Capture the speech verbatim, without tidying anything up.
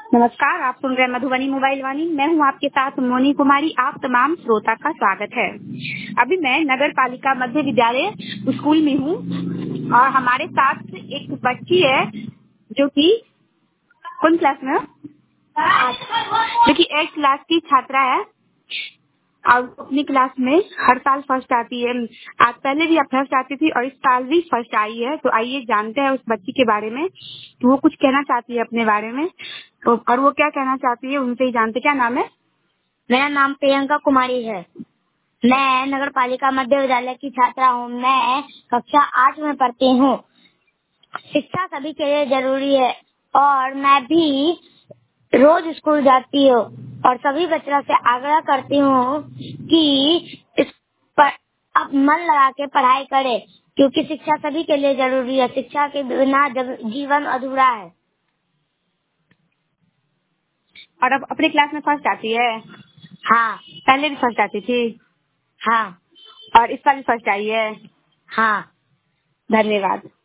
नमस्कार, आप सुन रहे हैं मधुबनी मोबाइल वाणी। मैं हूं आपके साथ मोनी कुमारी। आप तमाम श्रोता का स्वागत है। अभी मैं नगर पालिका मध्य विद्यालय स्कूल में हूं और हमारे साथ एक बच्ची है जो कि कौन क्लास में है? जो कि एट क्लास की छात्रा है और अपनी क्लास में हर साल फर्स्ट आती है। आज पहले भी अब फर्स्ट आती थी और इस साल भी फर्स्ट आई है। तो आइए जानते हैं उस बच्ची के बारे में। तो वो कुछ कहना चाहती है अपने बारे में, तो और वो क्या कहना चाहती है उनसे ही जानते। क्या नाम है? मेरा नाम प्रियंका कुमारी है। मैं नगर पालिका मध्य विद्यालय की छात्रा हूँ। मैं कक्षा आठ में पढ़ती हूँ। शिक्षा सभी के लिए जरूरी है और मैं भी रोज स्कूल जाती हूँ और सभी बच्चों से आग्रह करती हूँ कि इस पर अब मन लगा के पढ़ाई करे, क्योंकि शिक्षा सभी के लिए जरूरी है। शिक्षा के बिना जीवन अधूरा है। और अब अपनी क्लास में फर्स्ट आती है? हाँ। पहले भी फर्स्ट आती थी? हाँ। और इस साल भी फर्स्ट आई है? हाँ। धन्यवाद।